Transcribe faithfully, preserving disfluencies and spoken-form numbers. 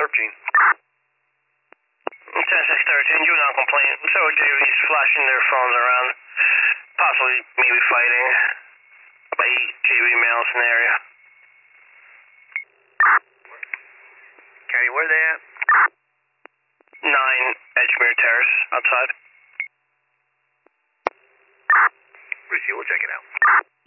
fourteen. ten six thirteen, juvenile complaint. So J V's flashing their phones around, possibly maybe fighting. About eight J V males in the area. County, where are they at? nine Edgemere Terrace, outside. Receive, we'll check it out.